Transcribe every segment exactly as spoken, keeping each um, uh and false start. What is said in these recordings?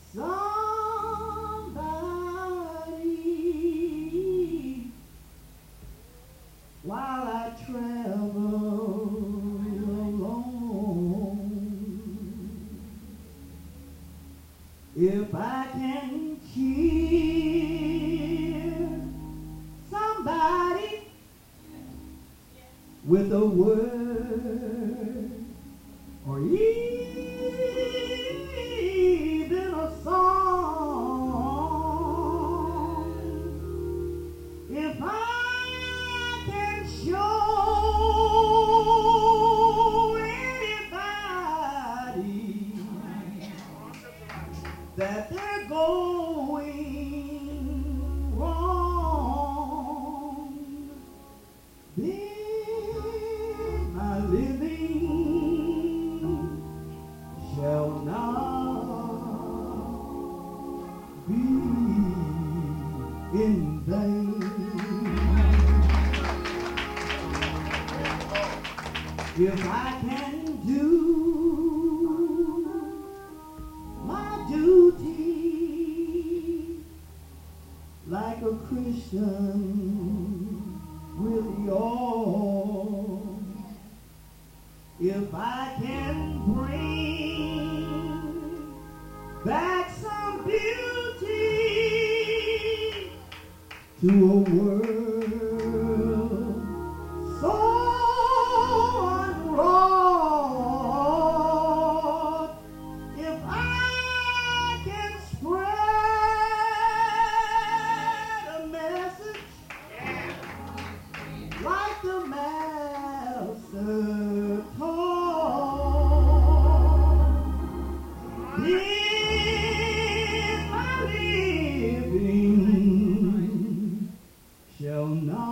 somebody while I travel alone. If I can cheer somebody with a word or even a song, if I can show anybody that they're going wrong, then my living shall not be in vain. If I can do my duty like a Christian really ought, if I can bring back some beauty to a world so unwrought, if I can spread a message like the Master taught, then my living shall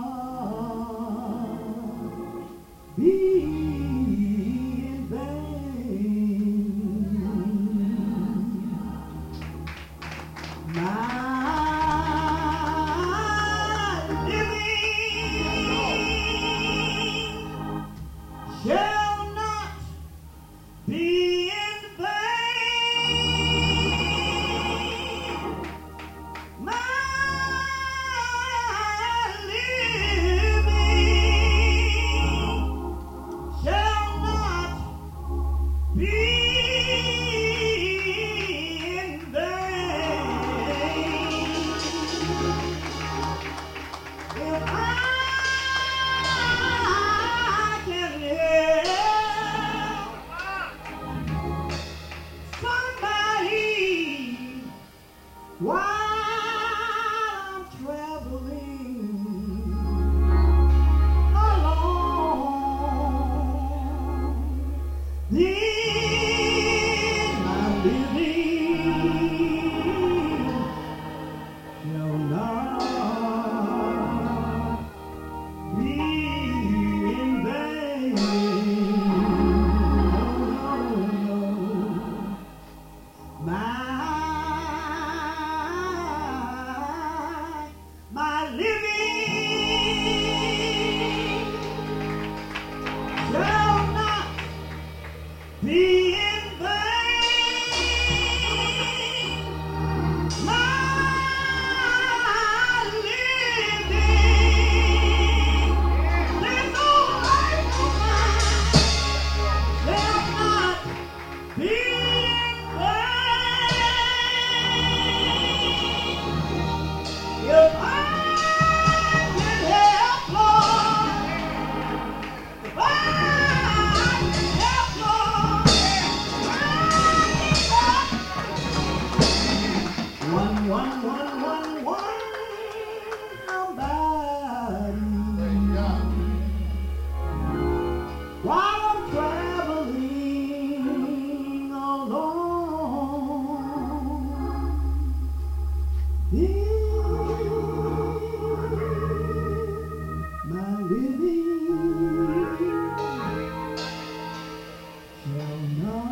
not be in vain. My living shall not be in vain. My living shall not be in vain. If I can help somebody while I'm traveling alone, then my living shall not be in vain. No, no, no. My my living shall not be in vain. My living, there's no life of mine shall not be in vain. If I can help, Lord, if I can help, Lord, one, one, one, one, one, somebody while I'm traveling alone, then my living shall not